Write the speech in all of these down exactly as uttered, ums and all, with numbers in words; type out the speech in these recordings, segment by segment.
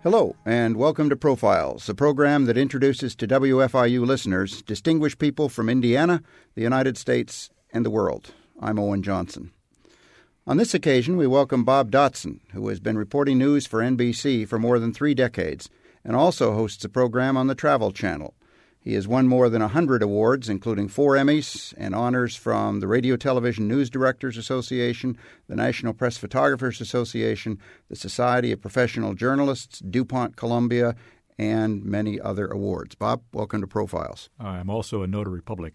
Hello, and welcome to Profiles, a program that introduces to W F I U listeners distinguished people from Indiana, the United States, and the world. I'm Owen Johnson. On this occasion, we welcome Bob Dotson, who has been reporting news for N B C for more than three decades and also hosts a program on the Travel Channel. He has won more than one hundred awards, including four Emmys and honors from the Radio Television News Directors Association, the National Press Photographers Association, the Society of Professional Journalists, DuPont Columbia, and many other awards. Bob, welcome to Profiles. I'm also a notary public.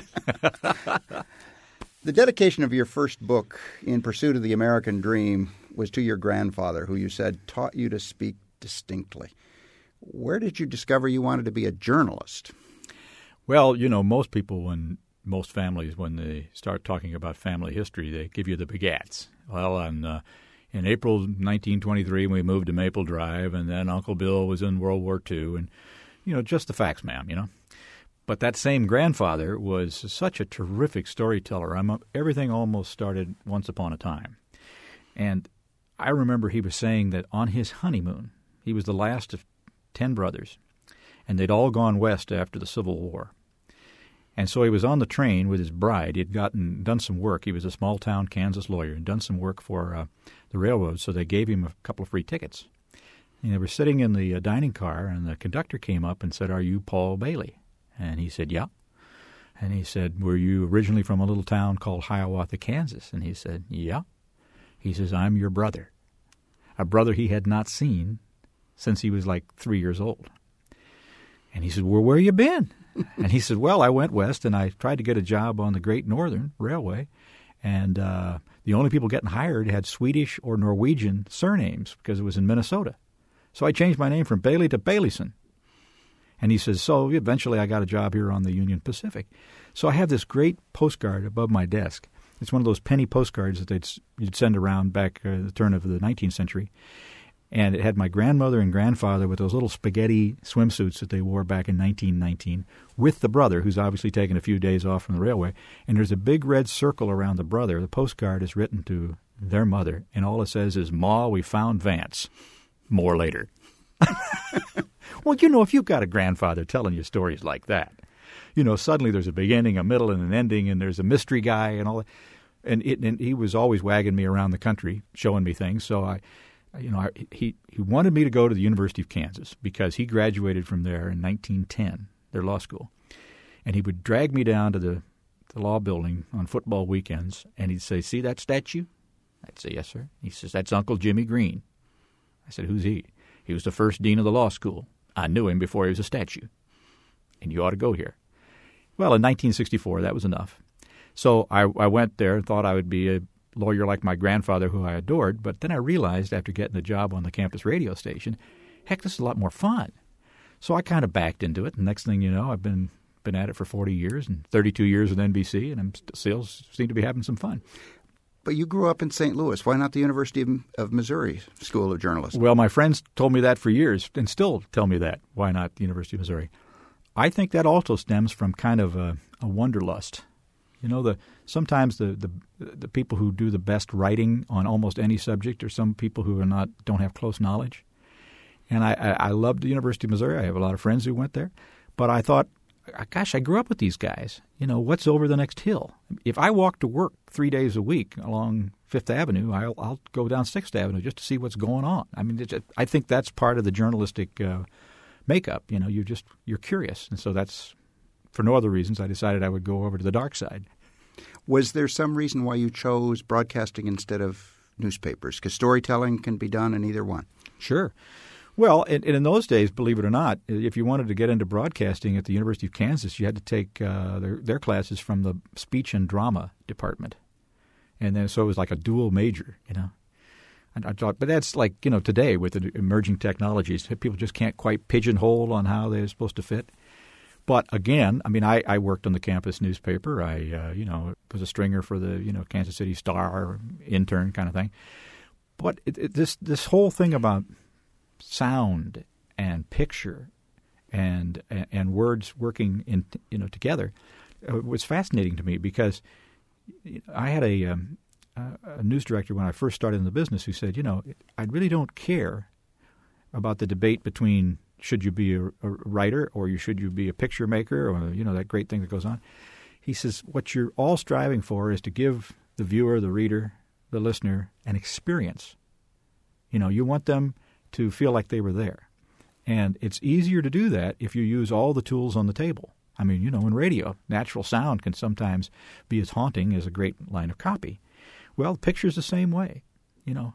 The dedication of your first book, In Pursuit of the American Dream, was to your grandfather, who you said taught you to speak distinctly. Where did you discover you wanted to be a journalist? Well, you know, most people, when most families, when they start talking about family history, they give you the begats. Well, in, uh, in April nineteen twenty-three, we moved to Maple Drive, and then Uncle Bill was in World War Two, and, you know, just the facts, ma'am, you know. But that same grandfather was such a terrific storyteller. I'm, everything almost started once upon a time. And I remember he was saying that on his honeymoon, he was the last of ten brothers, and they'd all gone west after the Civil War. And so he was on the train with his bride. He had gotten done some work. He was a small-town Kansas lawyer and done some work for uh, the railroad, so they gave him a couple of free tickets. And they were sitting in the uh, dining car, and the conductor came up and said, "Are you Paul Bailey?" And he said, "Yeah." And he said, "Were you originally from a little town called Hiawatha, Kansas?" And he said, "Yeah." He says, "I'm your brother," a brother he had not seen since he was like three years old. And he said, "Well, where you been?" And he said, "Well, I went west and I tried to get a job on the Great Northern Railway, and uh, the only people getting hired had Swedish or Norwegian surnames because it was in Minnesota. So I changed my name from Bailey to Baileyson." And he says, "So eventually I got a job here on the Union Pacific." So I have this great postcard above my desk. It's one of those penny postcards that they'd you'd send around back uh, the turn of the nineteenth century. And it had my grandmother and grandfather with those little spaghetti swimsuits that they wore back in nineteen nineteen with the brother, who's obviously taken a few days off from the railway. And there's a big red circle around the brother. The postcard is written to their mother, and all it says is, "Ma, we found Vance. More later." Well, you know, if you've got a grandfather telling you stories like that, you know, suddenly there's a beginning, a middle, and an ending, and there's a mystery guy and all that. And, it, and he was always wagging me around the country, showing me things. So I... You know, he he wanted me to go to the University of Kansas because he graduated from there in nineteen ten, their law school. And he would drag me down to the, the law building on football weekends, and he'd say, "See that statue?" I'd say, "Yes, sir." He says, "That's Uncle Jimmy Green." I said, "Who's he?" "He was the first dean of the law school. I knew him before he was a statue. And you ought to go here." Well, in nineteen sixty-four, that was enough. So I, I went there and thought I would be a lawyer like my grandfather, who I adored, but then I realized after getting a job on the campus radio station, heck, this is a lot more fun. So I kind of backed into it, and next thing you know, I've been been at it for forty years and thirty-two years with N B C, and I'm still seem to be having some fun. But you grew up in Saint Louis. Why not the University of, of Missouri School of Journalism? Well, my friends told me that for years and still tell me that. Why not the University of Missouri? I think that also stems from kind of a, a wanderlust. You know, the sometimes the, the the people who do the best writing on almost any subject are some people who are not don't have close knowledge. And I, I, I loved the University of Missouri. I have a lot of friends who went there. But I thought, gosh, I grew up with these guys. You know, what's over the next hill? If I walk to work three days a week along Fifth Avenue, I'll, I'll go down Sixth Avenue just to see what's going on. I mean, it's, I think that's part of the journalistic uh, makeup. You know, you're just you're curious. And so that's, for no other reasons, I decided I would go over to the dark side. Was there some reason why you chose broadcasting instead of newspapers? Because storytelling can be done in either one. Sure. Well, and, and in those days, believe it or not, if you wanted to get into broadcasting at the University of Kansas, you had to take uh, their, their classes from the speech and drama department. And then so it was like a dual major, you know. And I thought, but that's like, you know, today with the emerging technologies, people just can't quite pigeonhole on how they're supposed to fit. But again, I mean, I, I worked on the campus newspaper. I, uh, you know, was a stringer for the, you know, Kansas City Star, intern kind of thing. But it, it, this this whole thing about sound and picture and and words working in you know together uh, was fascinating to me because I had a, um, a news director when I first started in the business who said, you know, I really don't care about the debate between should you be a, a writer or you should you be a picture maker or, you know, that great thing that goes on. He says what you're all striving for is to give the viewer, the reader, the listener an experience. You know, you want them to feel like they were there. And it's easier to do that if you use all the tools on the table. I mean, you know, in radio, natural sound can sometimes be as haunting as a great line of copy. Well, picture's the same way, you know.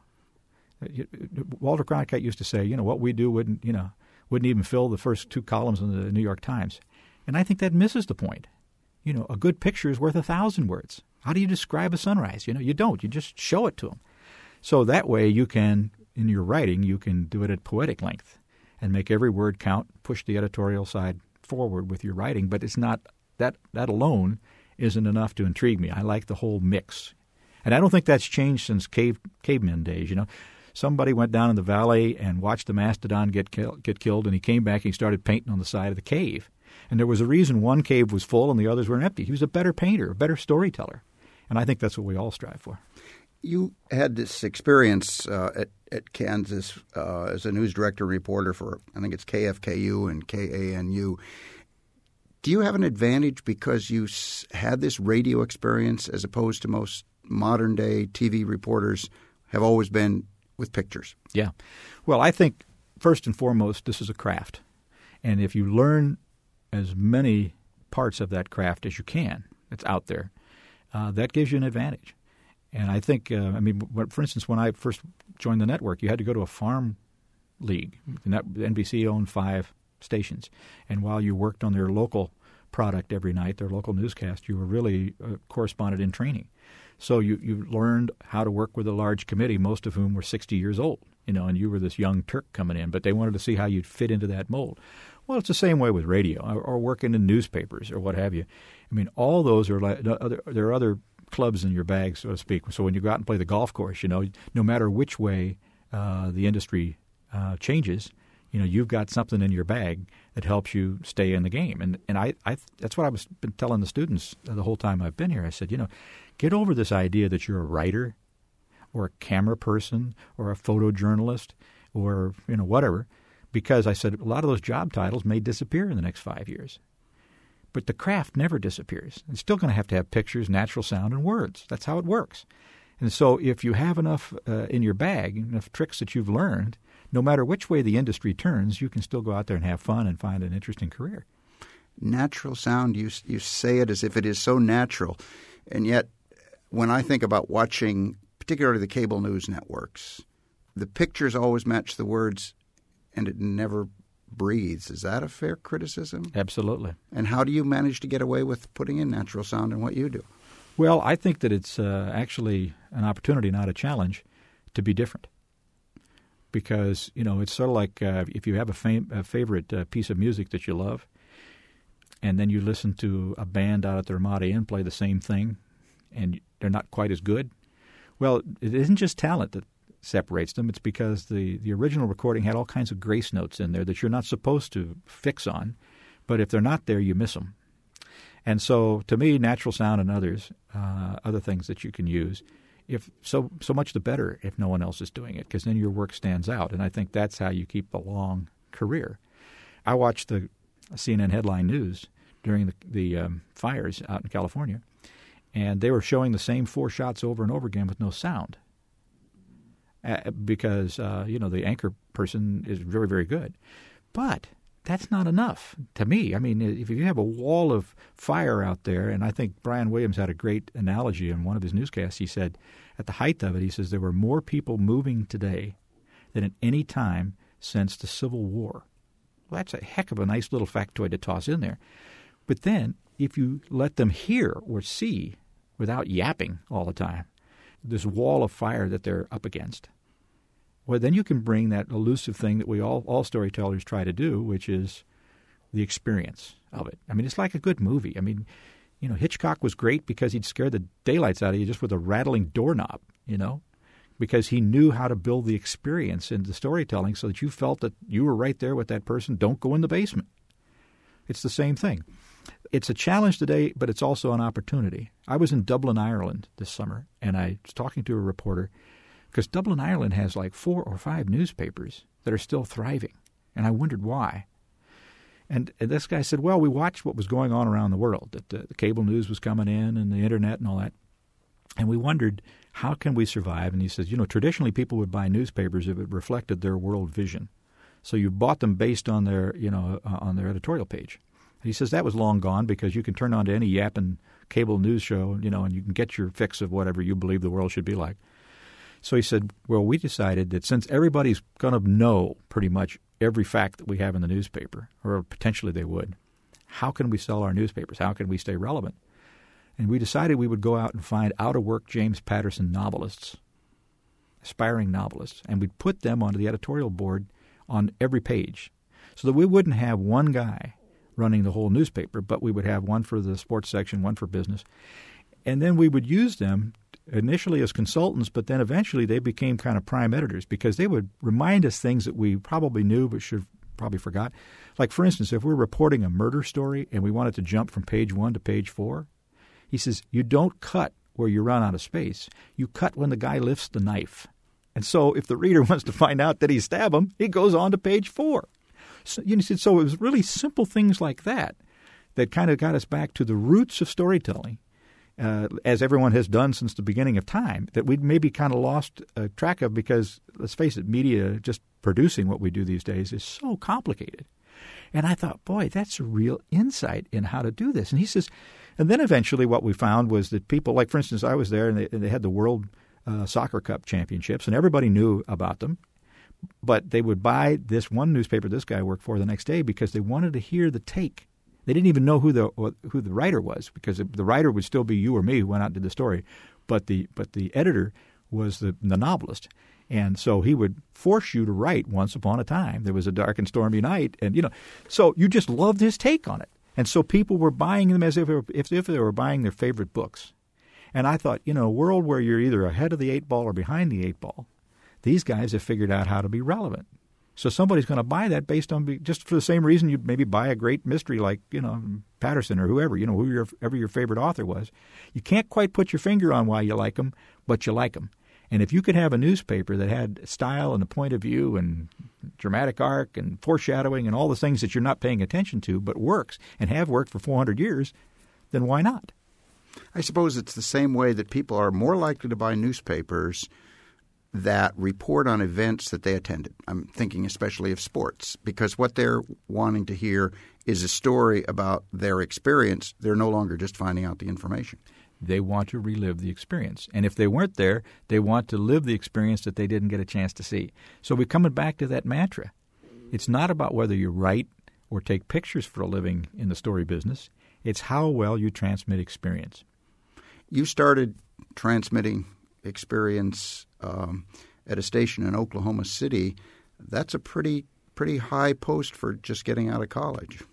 Walter Cronkite used to say, you know, what we do wouldn't, you know, wouldn't even fill the first two columns in the New York Times. And I think that misses the point. You know, a good picture is worth a thousand words. How do you describe a sunrise? You know, you don't. You just show it to them. So that way you can, in your writing, you can do it at poetic length and make every word count, push the editorial side forward with your writing. But it's not, that, that alone isn't enough to intrigue me. I like the whole mix. And I don't think that's changed since cave cavemen days, you know. Somebody went down in the valley and watched the mastodon get kill, get killed, and he came back and he started painting on the side of the cave. And there was a reason one cave was full and the others were empty. He was a better painter, a better storyteller. And I think that's what we all strive for. You had this experience uh, at, at Kansas uh, as a news director reporter for, I think it's K F K U and K A N U. Do you have an advantage because you had this radio experience as opposed to most modern-day T V reporters have always been with pictures? Yeah. Well, I think first and foremost, this is a craft. And if you learn as many parts of that craft as you can that's out there, uh, that gives you an advantage. And I think, uh, I mean, for instance, when I first joined the network, you had to go to a farm league. The N B C owned five stations. And while you worked on their local product every night, their local newscast, you were really uh, corresponded in training. So you, you learned how to work with a large committee, most of whom were sixty years old, you know, and you were this young Turk coming in, but they wanted to see how you'd fit into that mold. Well, it's the same way with radio or, or working in newspapers or what have you. I mean, all those are like other, there are other clubs in your bag, so to speak. So when you go out and play the golf course, you know, no matter which way uh, the industry uh, changes, you know, you've got something in your bag that helps you stay in the game. And and I, I that's what I was been telling the students the whole time I've been here. I said, you know, get over this idea that you're a writer or a camera person or a photojournalist or, you know, whatever, because I said a lot of those job titles may disappear in the next five years. But the craft never disappears. It's still going to have to have pictures, natural sound, and words. That's how it works. And so if you have enough uh, in your bag, enough tricks that you've learned, no matter which way the industry turns, you can still go out there and have fun and find an interesting career. Natural sound, you you say it as if it is so natural. And yet, when I think about watching, particularly the cable news networks, the pictures always match the words, and it never breathes. Is that a fair criticism? Absolutely. And how do you manage to get away with putting in natural sound in what you do? Well, I think that it's uh, actually an opportunity, not a challenge, to be different. Because, you know, it's sort of like uh, if you have a, fam- a favorite uh, piece of music that you love, and then you listen to a band out at the Ramada Inn play the same thing, and they're not quite as good. Well, it isn't just talent that separates them. It's because the, the original recording had all kinds of grace notes in there that you're not supposed to fix on, but if they're not there, you miss them. And so, to me, natural sound and others, uh, other things that you can use, if so so much the better if no one else is doing it, because then your work stands out. And I think that's how you keep a long career. I watched the C N N headline news during the, the um, fires out in California, and they were showing the same four shots over and over again with no sound uh, because, uh, you know, the anchor person is very, very good. But that's not enough to me. I mean, if you have a wall of fire out there, and I think Brian Williams had a great analogy in one of his newscasts. He said, at the height of it, he says, there were more people moving today than at any time since the Civil War. Well, that's a heck of a nice little factoid to toss in there. But then, if you let them hear or see without yapping all the time, this wall of fire that they're up against, well, then you can bring that elusive thing that we all, all storytellers try to do, which is the experience of it. I mean, it's like a good movie. I mean, you know, Hitchcock was great because he'd scare the daylights out of you just with a rattling doorknob, you know, because he knew how to build the experience into the storytelling so that you felt that you were right there with that person. Don't go in the basement. It's the same thing. It's a challenge today, but it's also an opportunity. I was in Dublin, Ireland this summer, and I was talking to a reporter Because Dublin, Ireland has like four or five newspapers that are still thriving. And I wondered why. And, and this guy said, well, we watched what was going on around the world, that the, the cable news was coming in and the Internet and all that. And we wondered, how can we survive? And he says, you know, traditionally people would buy newspapers if it reflected their world vision. So you bought them based on their, you know, uh, on their editorial page. And he says that was long gone because you can turn on to any yapping cable news show, you know, and you can get your fix of whatever you believe the world should be like. So he said, well, we decided that since everybody's going to know pretty much every fact that we have in the newspaper, or potentially they would, how can we sell our newspapers? How can we stay relevant? And we decided we would go out and find out-of-work James Patterson novelists, aspiring novelists, and we'd put them onto the editorial board on every page so that we wouldn't have one guy running the whole newspaper, but we would have one for the sports section, one for business. And then we would use them initially as consultants, but then eventually they became kind of prime editors because they would remind us things that we probably knew but should probably forgot. Like, for instance, if we're reporting a murder story and we wanted to jump from page one to page four, he says, you don't cut where you run out of space. You cut when the guy lifts the knife. And so if the reader wants to find out that he stabbed him, he goes on to page four. So, you know, so it was really simple things like that that kind of got us back to the roots of storytelling. Uh, as everyone has done since the beginning of time, that we'd maybe kind of lost uh, track of because, let's face it, media just producing what we do these days is so complicated. And I thought, boy, that's a real insight in how to do this. And he says, and then eventually what we found was that people, like, for instance, I was there and they, and they had the World uh, Soccer Cup Championships, and everybody knew about them. But they would buy this one newspaper this guy worked for the next day because they wanted to hear the take. They didn't even know who the who the writer was because the writer would still be you or me who went out and did the story, but the but the editor was the, the novelist, and so he would force you to write. Once upon a time, there was a dark and stormy night, and you know, so you just loved his take on it, and so people were buying them as if they were, if, if they were buying their favorite books. And I thought, you know, a world where you're either ahead of the eight ball or behind the eight ball, these guys have figured out how to be relevant. So somebody's going to buy that based on just for the same reason you'd maybe buy a great mystery like, you know, Patterson or whoever, you know, whoever your favorite author was. You can't quite put your finger on why you like them, but you like them. And if you could have a newspaper that had style and a point of view and dramatic arc and foreshadowing and all the things that you're not paying attention to but works and have worked for four hundred years, then why not? I suppose it's the same way that people are more likely to buy newspapers that report on events that they attended. I'm thinking especially of sports, because what they're wanting to hear is a story about their experience. They're no longer just finding out the information. They want to relive the experience. And if they weren't there, they want to live the experience that they didn't get a chance to see. So we're coming back to that mantra. It's not about whether you write or take pictures for a living in the story business. It's how well you transmit experience. You started transmitting experience um, at a station in Oklahoma City. That's a pretty pretty high post for just getting out of college.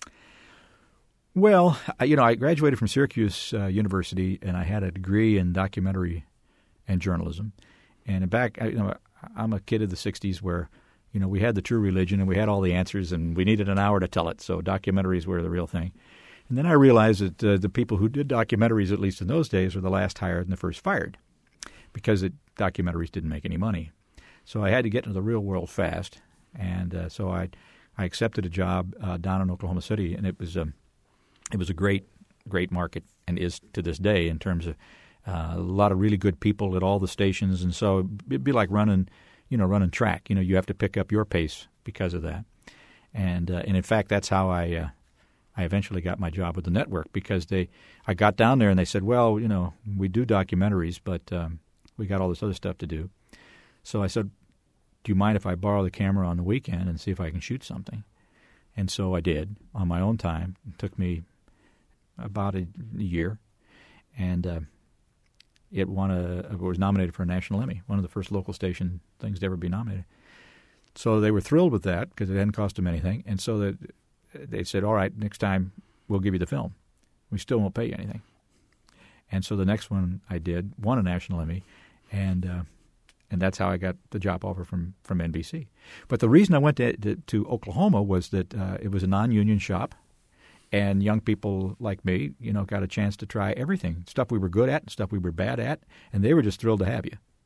Well, you know, I graduated from Syracuse uh, University, and I had a degree in documentary and journalism. And back, you know, I'm a kid of the sixties where, you know, we had the true religion and we had all the answers, and we needed an hour to tell it. So documentaries were the real thing. And then I realized that uh, the people who did documentaries, at least in those days, were the last hired and the first fired, because it, documentaries didn't make any money. So I had to get into the real world fast, and uh, so I I accepted a job uh, down in Oklahoma City, and it was a it was a great great market, and is to this day in terms of uh, a lot of really good people at all the stations, and so it'd be like running you know running track. You know, you have to pick up your pace because of that, and uh, and in fact that's how I. Uh, I eventually got my job with the network, because they, I got down there and they said, well, you know, we do documentaries, but um, we got all this other stuff to do. So I said, do you mind if I borrow the camera on the weekend and see if I can shoot something? And so I did on my own time. It took me about a year, and uh, it won a, it was nominated for a National Emmy, one of the first local station things to ever be nominated. So they were thrilled with that because it hadn't cost them anything, and so that. They said, all right, next time we'll give you the film. We still won't pay you anything. And so the next one I did won a National Emmy, and uh, and that's how I got the job offer from, from N B C. But the reason I went to, to, to Oklahoma was that uh, it was a non-union shop, and young people like me, you know, got a chance to try everything, stuff we were good at and stuff we were bad at, and they were just thrilled to have you.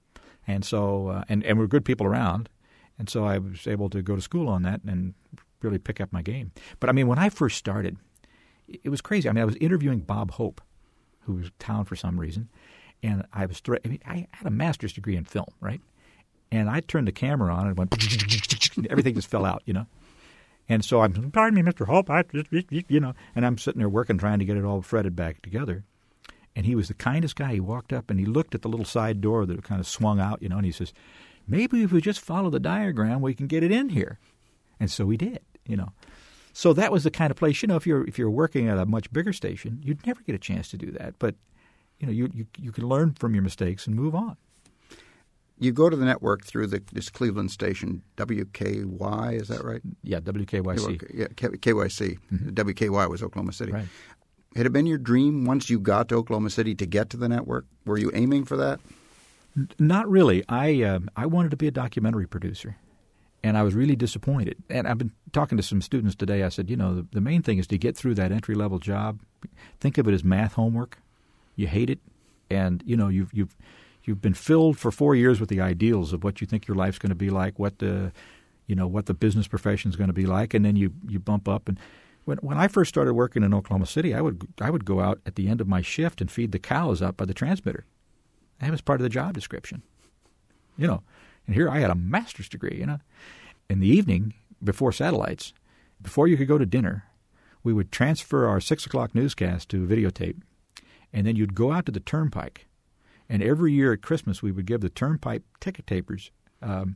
And so, uh, and, and we're good people around. And so I was able to go to school on that and really pick up my game. But, I mean, when I first started, it was crazy. I mean, I was interviewing Bob Hope, who was in town for some reason. And I was – I mean, I had a master's degree in film, right? And I turned the camera on and it went – everything just fell out, you know. And so I'm – pardon me, Mister Hope, I, you know. And I'm sitting there working, trying to get it all threaded back together. And he was the kindest guy. He walked up and he looked at the little side door that kind of swung out, you know, and he says, maybe if we just follow the diagram, we can get it in here. And so we did, you know. So that was the kind of place, you know, if you're if you're working at a much bigger station, you'd never get a chance to do that. But, you know, you you, you can learn from your mistakes and move on. You go to the network through the, this Cleveland station, W K Y, is that right? Yeah, W K Y C. Yeah, K Y C. Mm-hmm. W K Y was Oklahoma City. Right. Had it been your dream once you got to Oklahoma City to get to the network? Were you aiming for that? N- not really. I uh, I wanted to be a documentary producer, and I was really disappointed. And I've been talking to some students today. I said, you know, the, the main thing is to get through that entry-level job. Think of it as math homework. You hate it, and, you know, you've you've you've been filled for four years with the ideals of what you think your life's going to be like, what the, you know, what the business profession is going to be like, and then you, you bump up and When when I first started working in Oklahoma City, I would I would go out at the end of my shift and feed the cows up by the transmitter. That was part of the job description, you know. And here I had a master's degree, you know. In the evening, before satellites, before you could go to dinner, we would transfer our six o'clock newscast to videotape, and then you'd go out to the turnpike. And every year at Christmas, we would give the turnpike ticket tapers um,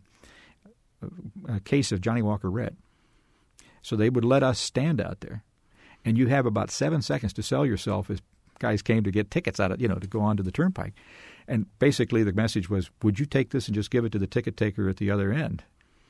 a case of Johnny Walker Red. So they would let us stand out there, and you'd have about seven seconds to sell yourself as guys came to get tickets out of, you know, to go onto the turnpike. And basically the message was, would you take this and just give it to the ticket taker at the other end?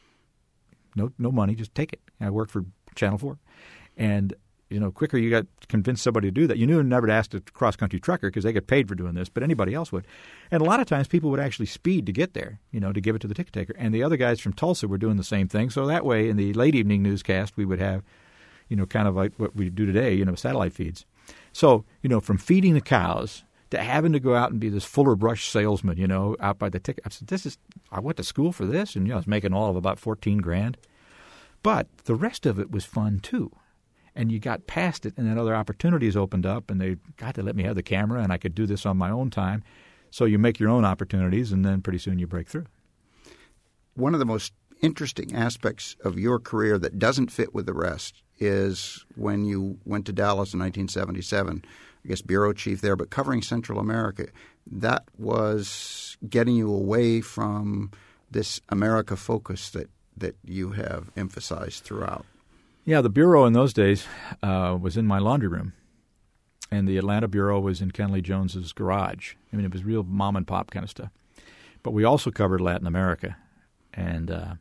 No, no money, just take it. And I worked for Channel four. And, you know, quicker you got to convince somebody to do that. You knew never to ask a cross-country trucker because they get paid for doing this, but anybody else would. And a lot of times people would actually speed to get there, you know, to give it to the ticket taker. And the other guys from Tulsa were doing the same thing. So that way in the late evening newscast we would have, you know, kind of like what we do today, you know, satellite feeds. So, you know, from feeding the cows to having to go out and be this Fuller Brush salesman, you know, out by the ticket. I said, this is, I went to school for this, and, you know, I was making all of about fourteen grand. But the rest of it was fun, too. And you got past it, and then other opportunities opened up, and they got to let me have the camera, and I could do this on my own time. So you make your own opportunities, and then pretty soon you break through. One of the most interesting aspects of your career that doesn't fit with the rest is when you went to Dallas in nineteen seventy-seven, I guess bureau chief there, but covering Central America. That was getting you away from this America focus that, that you have emphasized throughout. Yeah, the bureau in those days uh, was in my laundry room, and the Atlanta bureau was in Kenley Jones's garage. I mean, it was real mom and pop kind of stuff. But we also covered Latin America, and uh,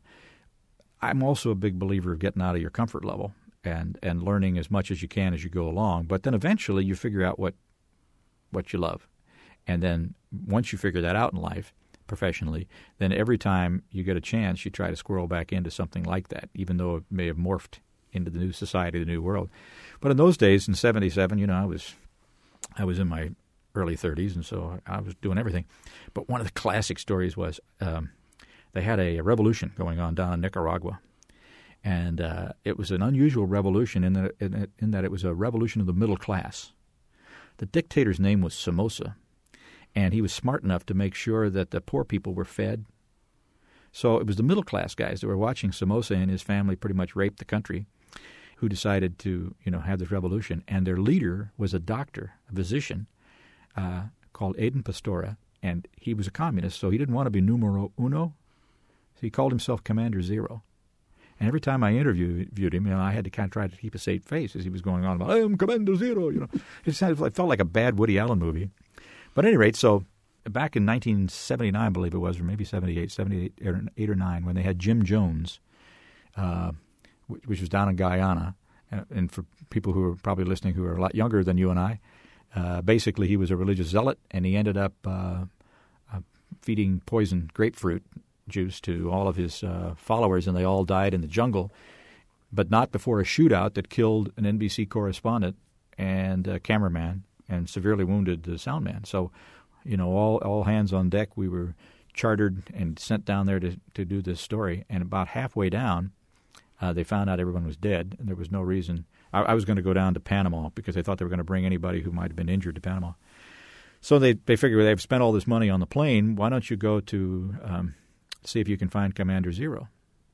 I'm also a big believer of getting out of your comfort level and, and learning as much as you can as you go along. But then eventually you figure out what what you love, and then once you figure that out in life, professionally, then every time you get a chance, you try to squirrel back into something like that, even though it may have morphed into the new society, the new world. But in those days, in seventy-seven, you know, I was I was in my early thirties, and so I was doing everything. But one of the classic stories was um, they had a revolution going on down in Nicaragua, and uh, it was an unusual revolution in that, in, in that it was a revolution of the middle class. The dictator's name was Somoza, and he was smart enough to make sure that the poor people were fed. So it was the middle-class guys that were watching Somoza and his family pretty much rape the country who decided to, you know, have this revolution. And their leader was a doctor, a physician, uh, called Aiden Pastora, and he was a communist, so he didn't want to be numero uno. So he called himself Commander Zero. And every time I interviewed him, you know, I had to kind of try to keep a straight face as he was going on about, I am Commander Zero, you know. It, sounded, it felt like a bad Woody Allen movie. But at any rate, so back in nineteen seventy-nine, I believe it was, or maybe seventy-eight, seventy-eight, or eight or nine, when they had Jim Jones, uh, which was down in Guyana, and for people who are probably listening who are a lot younger than you and I, uh, basically he was a religious zealot, and he ended up uh, uh, feeding poison grapefruit juice to all of his uh, followers, and they all died in the jungle, but not before a shootout that killed an N B C correspondent and a cameraman and severely wounded the sound man. So, you know, all all hands on deck. We were chartered and sent down there to, to do this story. And about halfway down, uh, they found out everyone was dead, and there was no reason. I, I was going to go down to Panama because they thought they were going to bring anybody who might have been injured to Panama. So they they figured they've spent all this money on the plane. Why don't you go to um, see if you can find Commander Zero?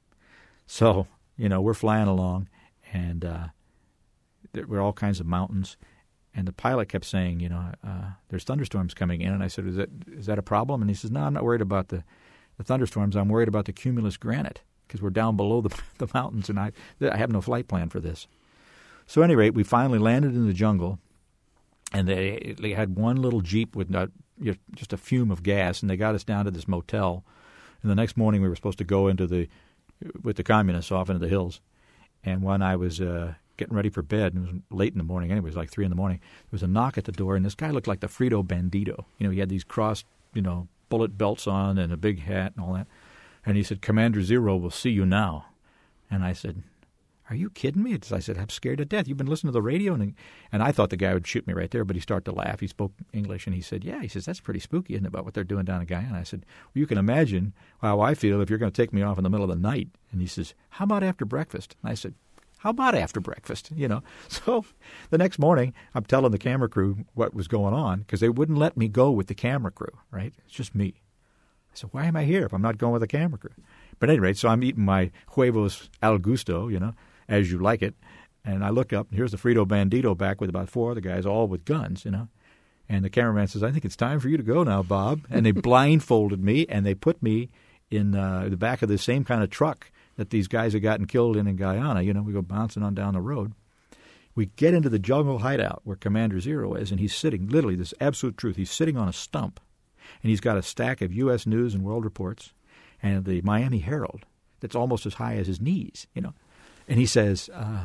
So, you know, we're flying along, and uh, there were all kinds of mountains. And the pilot kept saying, you know, uh, there's thunderstorms coming in. And I said, is that is that a problem? And he says, no, I'm not worried about the, the thunderstorms. I'm worried about the cumulus granite because we're down below the, the mountains, and I, I have no flight plan for this. So at any rate, we finally landed in the jungle, and they, they had one little Jeep with not, you know, just a fume of gas, and they got us down to this motel. And the next morning we were supposed to go into the with the communists off into the hills. And when I was uh, getting ready for bed, and it was late in the morning anyway, it was like three in the morning, there was a knock at the door, and this guy looked like the Frito Bandito. You know, he had these crossed, you know, bullet belts on and a big hat and all that. And he said, Commander Zero will see you now. And I said, are you kidding me? I said, I'm scared to death. You've been listening to the radio? And, and I thought the guy would shoot me right there, but he started to laugh. He spoke English, and he said, yeah. He says, that's pretty spooky, isn't it, about what they're doing down in Guyana? I said, well, you can imagine how I feel if you're going to take me off in the middle of the night. And he says, how about after breakfast? And I said, how about after breakfast? You know. So the next morning, I'm telling the camera crew what was going on because they wouldn't let me go with the camera crew, right? It's just me. I said, why am I here if I'm not going with the camera crew? But at any rate, so I'm eating my huevos al gusto, you know, as you like it. And I look up, and here's the Frito Bandito back with about four other guys, all with guns, you know. And the cameraman says, I think it's time for you to go now, Bob. And they blindfolded me, and they put me in uh, the back of the same kind of truck that these guys had gotten killed in in Guyana. You know, we go bouncing on down the road. We get into the jungle hideout where Commander Zero is, and he's sitting, literally, this is absolute truth, he's sitting on a stump. And he's got a stack of U S News and World Reports and the Miami Herald that's almost as high as his knees, you know. And he says, uh,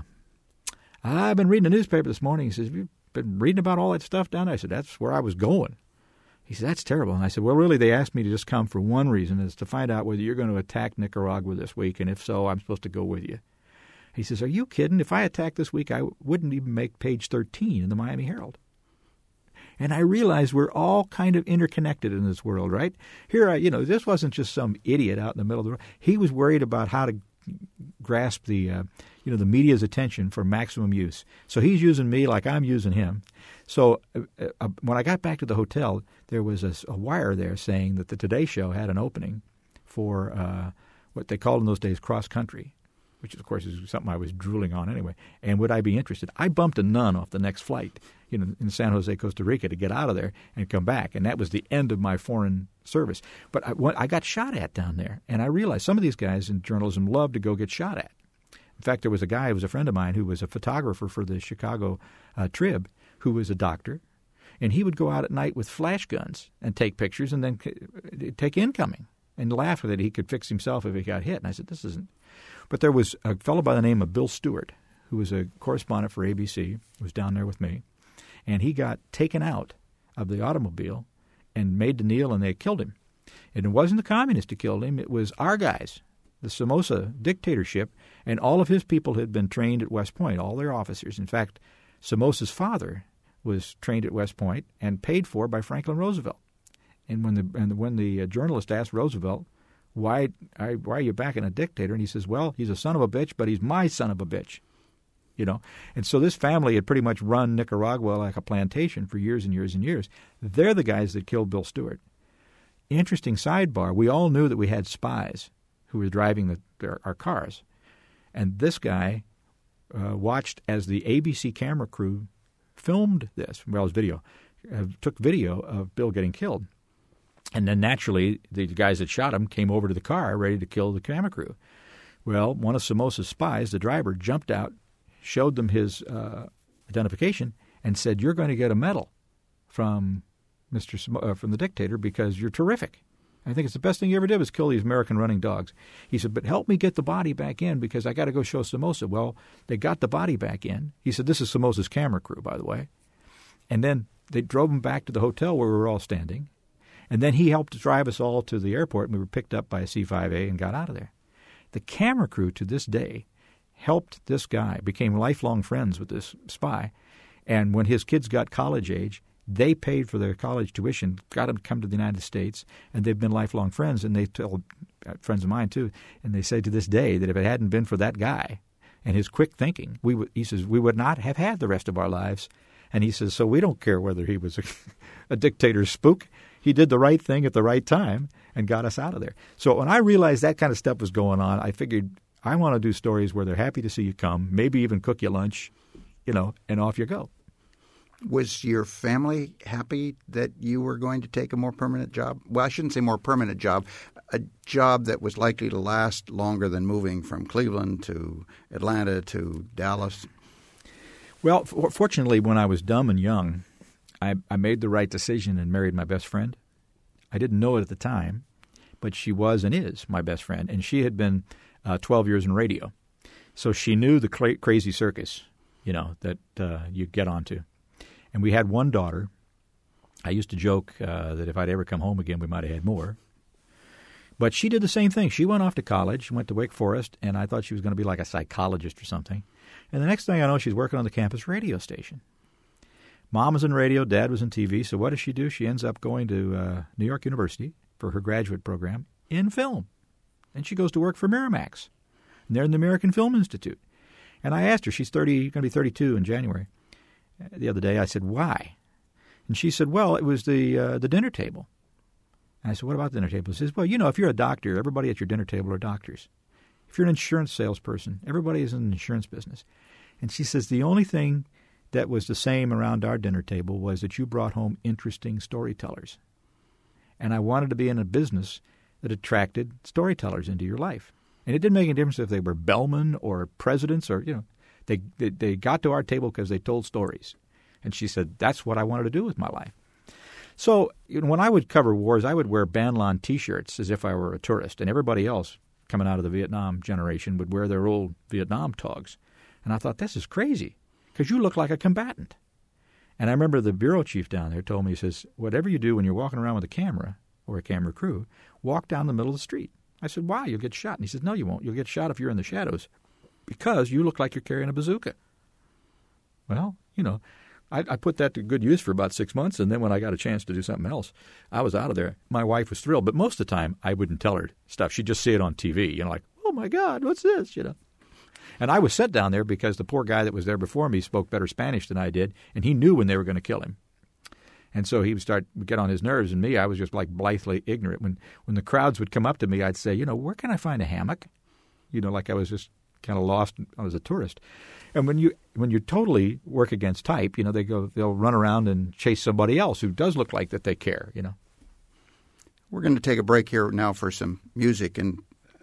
I've been reading the newspaper this morning. He says, have you been reading about all that stuff down there? I said, that's where I was going. He said, that's terrible. And I said, well, really, they asked me to just come for one reason, is to find out whether you're going to attack Nicaragua this week, and if so, I'm supposed to go with you. He says, are you kidding? If I attacked this week, I wouldn't even make page thirteen in the Miami Herald. And I realized we're all kind of interconnected in this world, right? Here, I, you know, this wasn't just some idiot out in the middle of the road. He was worried about how to grasp the, uh, you know, the media's attention for maximum use. So he's using me like I'm using him. So uh, uh, when I got back to the hotel, there was a, a wire there saying that the Today Show had an opening for uh, what they called in those days cross country, which, of course, is something I was drooling on anyway. And would I be interested? I bumped a nun off the next flight, you know, in San Jose, Costa Rica, to get out of there and come back. And that was the end of my foreign service. But I, I got shot at down there. And I realized some of these guys in journalism love to go get shot at. In fact, there was a guy who was a friend of mine who was a photographer for the Chicago uh, Trib who was a doctor. And he would go out at night with flash guns and take pictures and then c- take incoming and laugh that he could fix himself if he got hit. And I said, this isn't. But there was a fellow by the name of Bill Stewart, who was a correspondent for A B C, who was down there with me, and he got taken out of the automobile and made to kneel, and they killed him. And it wasn't the communists who killed him. It was our guys, the Somoza dictatorship, and all of his people had been trained at West Point, all their officers. In fact, Somoza's father was trained at West Point and paid for by Franklin Roosevelt. And when the, and when the uh, journalist asked Roosevelt, Why, I, why are you backing a dictator? And he says, well, he's a son of a bitch, but he's my son of a bitch, you know. And so this family had pretty much run Nicaragua like a plantation for years and years and years. They're the guys that killed Bill Stewart. Interesting sidebar, we all knew that we had spies who were driving the, their, our cars. And this guy uh, watched as the A B C camera crew filmed this, well, it was video, uh, took video of Bill getting killed. And then naturally, the guys that shot him came over to the car ready to kill the camera crew. Well, one of Somoza's spies, the driver, jumped out, showed them his uh, identification, and said, you're going to get a medal from Mister Som- uh, from the dictator because you're terrific. I think it's the best thing you ever did was kill these American running dogs. He said, but help me get the body back in because I got to go show Somoza. Well, they got the body back in. He said, this is Somoza's camera crew, by the way. And then they drove him back to the hotel where we were all standing. And then he helped drive us all to the airport, and we were picked up by a C five A and got out of there. The camera crew to this day helped this guy, became lifelong friends with this spy. And when his kids got college age, They paid for their college tuition, got them to come to the United States, and they've been lifelong friends. And they tell friends of mine too, and they say to this day that if it hadn't been for that guy and his quick thinking, we would, he says, we would not have had the rest of our lives. And he says, so we don't care whether he was a, a dictator spook. He did the right thing at the right time and got us out of there. So when I realized that kind of stuff was going on, I figured I want to do stories where they're happy to see you come, maybe even cook you lunch, you know, and off you go. Was your family happy that you were going to take a more permanent job? Well, I shouldn't say more permanent job, a job that was likely to last longer than moving from Cleveland to Atlanta to Dallas. Well, for, fortunately, when I was dumb and young, I, I made the right decision and married my best friend. I didn't know it at the time, but she was and is my best friend, and she had been uh, twelve years in radio. So she knew the cra- crazy circus, you know, that uh, you get onto. And we had one daughter. I used to joke uh, that if I'd ever come home again, we might have had more. But she did the same thing. She went off to college, went to Wake Forest, and I thought she was going to be like a psychologist or something. And the next thing I know, she's working on the campus radio station. Mom was in radio, Dad was in T V, so what does she do? She ends up going to uh, New York University for her graduate program in film. And she goes to work for Miramax. And they're in the American Film Institute. And I asked her, she's thirty, going to be thirty-two in January. The other day, I said, why? And she said, well, it was the uh, the dinner table. And I said, what about the dinner table? She says, well, you know, if you're a doctor, everybody at your dinner table are doctors. If you're an insurance salesperson, everybody is in the insurance business. And she says, the only thing that was the same around our dinner table was that you brought home interesting storytellers. And I wanted to be in a business that attracted storytellers into your life. And it didn't make any difference if they were bellmen or presidents or, you know, they, they, they got to our table because they told stories. And she said, that's what I wanted to do with my life. So you know, when I would cover wars, I would wear Banlon T-shirts as if I were a tourist, and everybody else coming out of the Vietnam generation would wear their old Vietnam togs. And I thought, this is crazy, because you look like a combatant. And I remember the bureau chief down there told me, he says, whatever you do when you're walking around with a camera or a camera crew, walk down the middle of the street. I said, why? You'll get shot. And he says, no, you won't. You'll get shot if you're in the shadows because you look like you're carrying a bazooka. Well, you know, I, I put that to good use for about six months, and then when I got a chance to do something else, I was out of there. My wife was thrilled, but most of the time I wouldn't tell her stuff. She'd just see it on T V, you know, like, oh, my God, what's this, you know. And I was set down there because the poor guy that was there before me spoke better Spanish than I did, and he knew when they were going to kill him. And so he would start to get on his nerves, and me, I was just like blithely ignorant. When when the crowds would come up to me, I'd say, you know, where can I find a hammock? You know, like I was just kind of lost. I was a tourist. And when you when you totally work against type, you know, they go they'll run around and chase somebody else who does look like that they care, you know. We're going to take a break here now for some music, and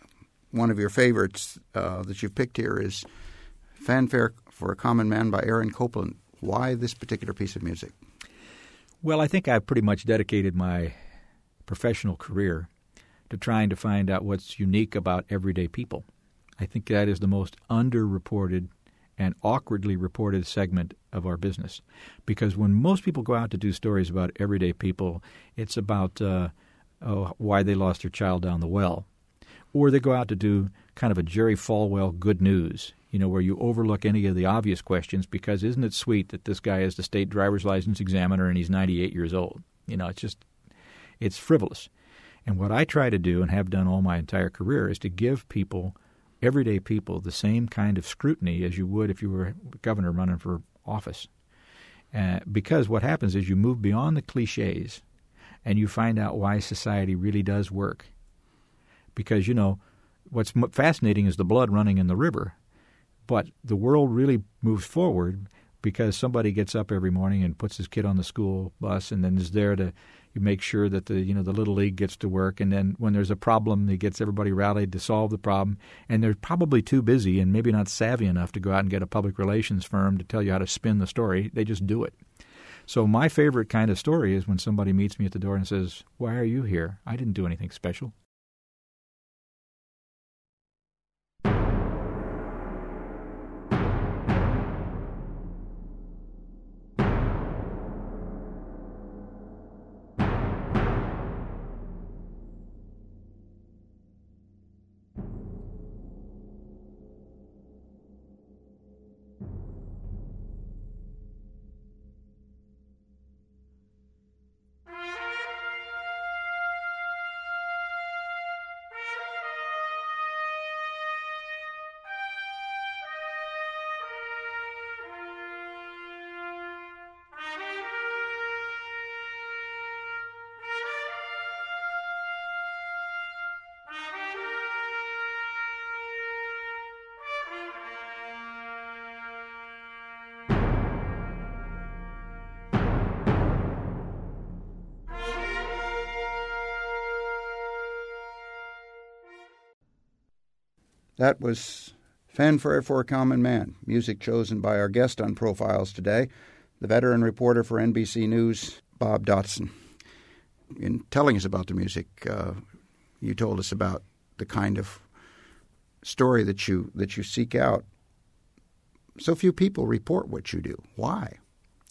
one of your favorites uh, that you've picked here is Fanfare for a Common Man by Aaron Copland. Why this particular piece of music? Well, I think I've pretty much dedicated my professional career to trying to find out what's unique about everyday people. I think that is the most underreported and awkwardly reported segment of our business. Because when most people go out to do stories about everyday people, it's about uh, oh, why they lost their child down the well. Or they go out to do kind of a Jerry Falwell good news, you know, where you overlook any of the obvious questions because isn't it sweet that this guy is the state driver's license examiner and he's ninety-eight years old? You know, it's just, it's frivolous. And what I try to do and have done all my entire career is to give people, everyday people, the same kind of scrutiny as you would if you were a governor running for office. Uh, because what happens is you move beyond the cliches and you find out why society really does work. Because, you know, what's fascinating is the blood running in the river. But the world really moves forward because somebody gets up every morning and puts his kid on the school bus and then is there to make sure that the you know the Little League gets to work. And then when there's a problem, he gets everybody rallied to solve the problem. And they're probably too busy and maybe not savvy enough to go out and get a public relations firm to tell you how to spin the story. They just do it. So my favorite kind of story is when somebody meets me at the door and says, why are you here? I didn't do anything special. That was Fanfare for a Common Man, music chosen by our guest on Profiles today, the veteran reporter for N B C News, Bob Dotson. In telling us about the music, uh, you told us about the kind of story that you that you seek out. So few people report what you do. Why?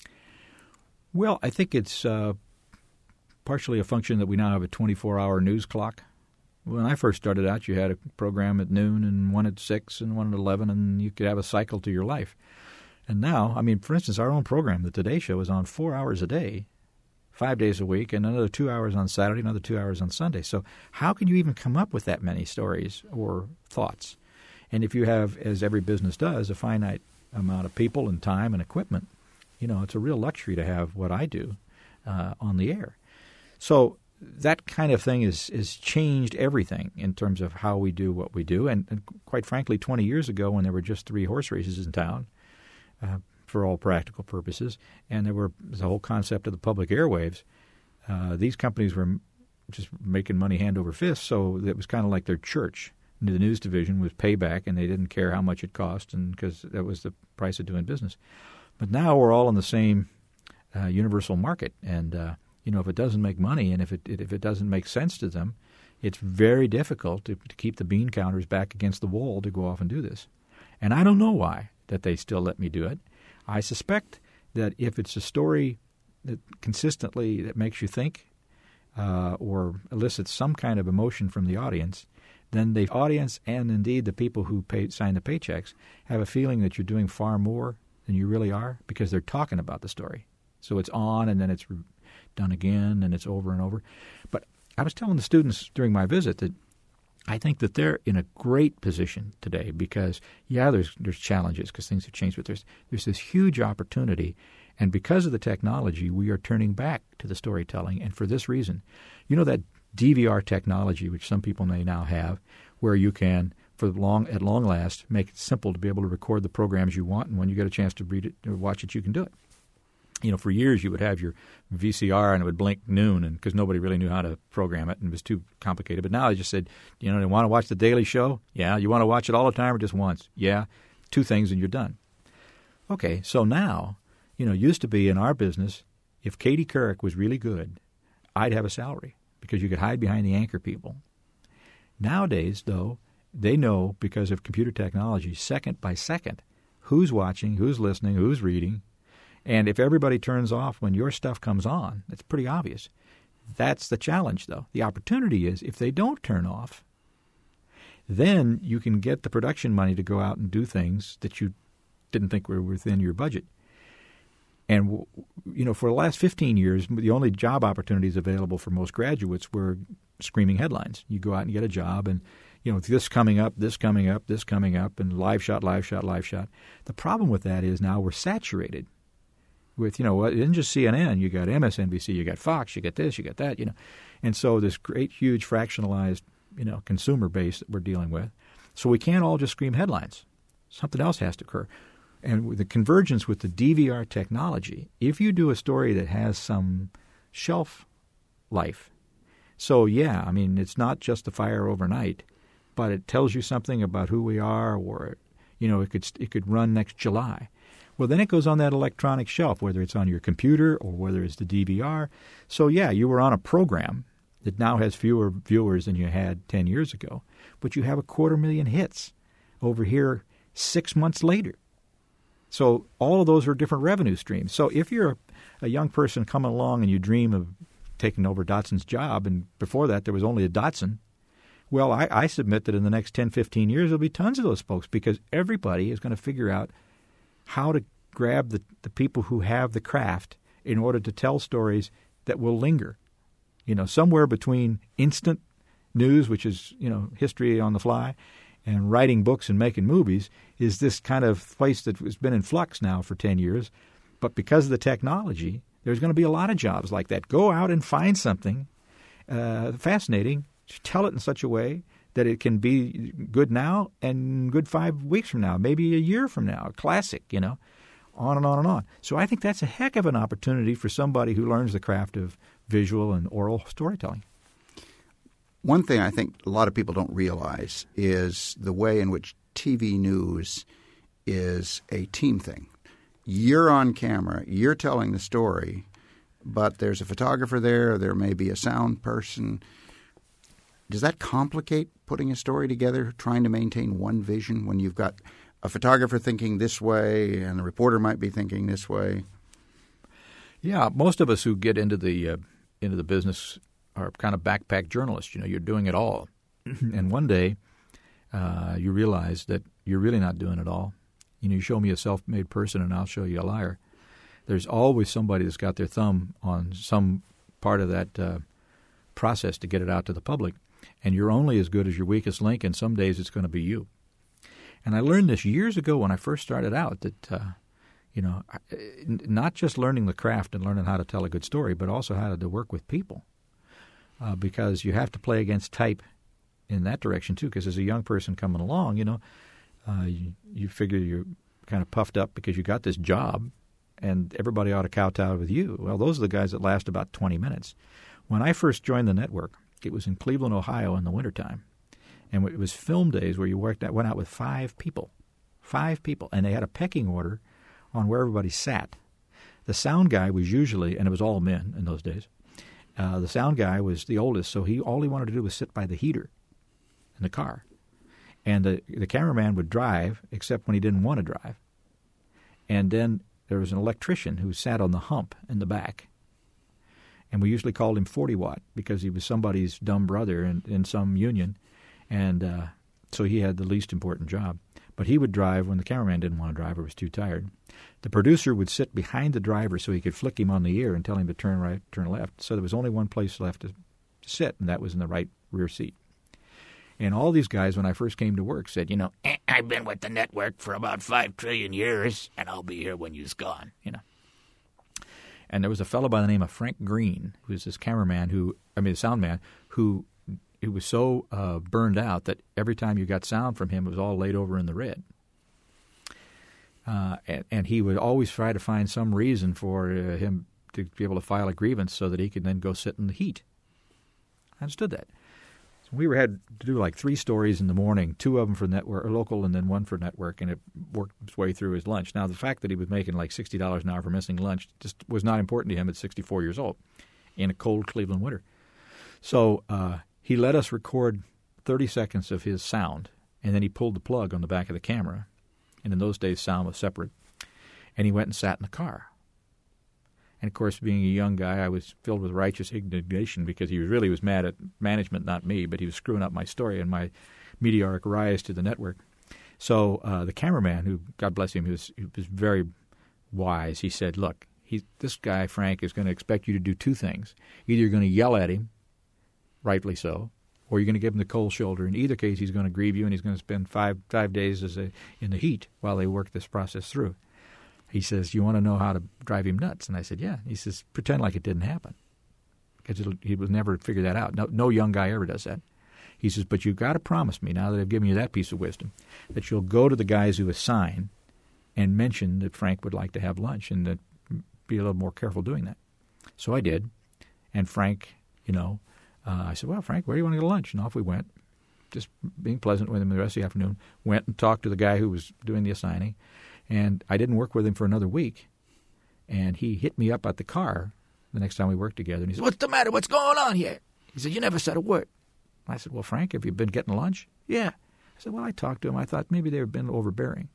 Well, I think it's uh, partially a function that we now have a twenty-four hour news clock. When I first started out, you had a program at noon and one at six and one at eleven, and you could have a cycle to your life. And now, I mean, for instance, our own program, The Today Show, is on four hours a day, five days a week, and another two hours on Saturday, another two hours on Sunday. So how can you even come up with that many stories or thoughts? And if you have, as every business does, a finite amount of people and time and equipment, you know, it's a real luxury to have what I do uh, on the air. So that kind of thing is is changed everything in terms of how we do what we do. And, and quite frankly, twenty years ago when there were just three horse races in town, uh, for all practical purposes, and there were the whole concept of the public airwaves, uh, these companies were just making money hand over fist, so it was kind of like their church. The news division was payback, and they didn't care how much it cost, and because that was the price of doing business. But now we're all in the same uh, universal market, and uh, you know, if it doesn't make money and if it if it doesn't make sense to them, it's very difficult to, to keep the bean counters back against the wall to go off and do this. And I don't know why that they still let me do it. I suspect that if it's a story that consistently that makes you think uh, or elicits some kind of emotion from the audience, then the audience and indeed the people who pay, sign the paychecks have a feeling that you're doing far more than you really are because they're talking about the story. So it's on and then it's done again and it's over and over. But I was telling the students during my visit that I think that they're in a great position today because, yeah, there's there's challenges because things have changed, but there's there's this huge opportunity. And because of the technology, we are turning back to the storytelling. And for this reason, you know that D V R technology, which some people may now have, where you can, for long at long last, make it simple to be able to record the programs you want, and when you get a chance to read it or watch it, you can do it. You know, for years you would have your V C R and it would blink noon, and because nobody really knew how to program it and it was too complicated. But now they just said, you know, you want to watch The Daily Show? Yeah. You want to watch it all the time or just once? Yeah. Two things and you're done. Okay, so now, you know, used to be in our business, if Katie Couric was really good, I'd have a salary because you could hide behind the anchor people. Nowadays, though, they know because of computer technology, second by second, who's watching, who's listening, who's reading. And if everybody turns off when your stuff comes on, it's pretty obvious. That's the challenge, though. The opportunity is if they don't turn off, then you can get the production money to go out and do things that you didn't think were within your budget. And, you know, for the last fifteen years, the only job opportunities available for most graduates were screaming headlines. You go out and get a job and, you know, this coming up, this coming up, this coming up, and live shot, live shot, live shot. The problem with that is now we're saturated with, you know, it isn't just C N N. You got M S N B C, you got Fox, you got this, you got that, you know. And so this great, huge fractionalized, you know, consumer base that we're dealing with. So we can't all just scream headlines. Something else has to occur. And with the convergence with the D V R technology, if you do a story that has some shelf life, so yeah, I mean, it's not just the fire overnight, but it tells you something about who we are, or, you know, it could it could run next July. Well, then it goes on that electronic shelf, whether it's on your computer or whether it's the D V R. So, yeah, you were on a program that now has fewer viewers than you had ten years ago, but you have a quarter million hits over here six months later. So all of those are different revenue streams. So if you're a, a young person coming along and you dream of taking over Dotson's job, and before that there was only a Dotson, well, I, I submit that in the next ten, fifteen years there'll be tons of those folks because everybody is going to figure out how to grab the, the people who have the craft in order to tell stories that will linger. You know, somewhere between instant news, which is, you know, history on the fly, and writing books and making movies is this kind of place that has been in flux now for ten years. But because of the technology, there's going to be a lot of jobs like that. Go out and find something uh, fascinating, tell it in such a way that it can be good now and good five weeks from now, maybe a year from now, a classic, you know, on and on and on. So I think that's a heck of an opportunity for somebody who learns the craft of visual and oral storytelling. one thing I think a lot of people don't realize is the way in which T V news is a team thing. You're on camera, you're telling the story, but there's a photographer there, there may be a sound person. Does that complicate putting a story together, trying to maintain one vision when you've got a photographer thinking this way and the reporter might be thinking this way? Yeah, most of us who get into the uh, into the business are kind of backpack journalists. You know, you're doing it all. And one day uh, you realize that you're really not doing it all. You know, you show me a self-made person and I'll show you a liar. There's always somebody that's got their thumb on some part of that uh, process to get it out to the public. And you're only as good as your weakest link, and some days it's going to be you. And I learned this years ago when I first started out that, uh, you know, not just learning the craft and learning how to tell a good story, but also how to work with people. Uh, because you have to play against type in that direction, too, because as a young person coming along, you know, uh, you, you figure you're kind of puffed up because you got this job and everybody ought to kowtow with you. Well, those are the guys that last about twenty minutes. When I first joined the network, it was in Cleveland, Ohio in the wintertime. And it was film days where you worked out, went out with five people, five people, and they had a pecking order on where everybody sat. The sound guy was usually, and it was all men in those days, uh, the sound guy was the oldest, so he all he wanted to do was sit by the heater in the car. And the, the cameraman would drive, except when he didn't want to drive. And then there was an electrician who sat on the hump in the back. And we usually called him forty watt because he was somebody's dumb brother in, in some union. And uh, so he had the least important job. But he would drive when the cameraman didn't want to drive or was too tired. The producer would sit behind the driver so he could flick him on the ear and tell him to turn right, turn left. So there was only one place left to, to sit, and that was in the right rear seat. And all these guys, when I first came to work, said, you know, eh, I've been with the network for about five trillion years, and I'll be here when you's gone, you know. And there was a fellow by the name of Frank Green, who was this cameraman who, I mean, the sound man, who he was so uh, burned out that every time you got sound from him, it was all laid over in the red. Uh, and, and he would always try to find some reason for uh, him to be able to file a grievance so that he could then go sit in the heat. I understood that. So we were had to do like three stories in the morning, two of them for network, or local, and then one for network, and it worked its way through his lunch. Now, the fact that he was making like sixty dollars an hour for missing lunch just was not important to him at sixty-four years old in a cold Cleveland winter. So uh, he let us record thirty seconds of his sound, and then he pulled the plug on the back of the camera. And in those days, sound was separate. And he went and sat in the car. And, of course, being a young guy, I was filled with righteous indignation because he really was mad at management, not me, but he was screwing up my story and my meteoric rise to the network. So uh, the cameraman, who, God bless him, he was, he was very wise. He said, look, he, this guy, Frank, is going to expect you to do two things. Either you're going to yell at him, rightly so, or you're going to give him the cold shoulder. In either case, he's going to grieve you, and he's going to spend five five days as a, in the heat while they work this process through. He says, you want to know how to drive him nuts? And I said, yeah. He says, pretend like it didn't happen. Because he would never figure that out. No, no young guy ever does that. He says, but you've got to promise me, now that I've given you that piece of wisdom, that you'll go to the guys who assign and mention that Frank would like to have lunch and that be a little more careful doing that. So I did. And Frank, you know, uh, I said, well, Frank, where do you want to go to lunch? And off we went, just being pleasant with him the rest of the afternoon. Went and talked to the guy who was doing the assigning. And I didn't work with him for another week. And he hit me up at the car the next time we worked together. And he said, what's the matter? What's going on here? He said, you never said a word. I said, well, Frank, have you been getting lunch? Yeah. I said, well, I talked to him. I thought maybe they had been overbearing.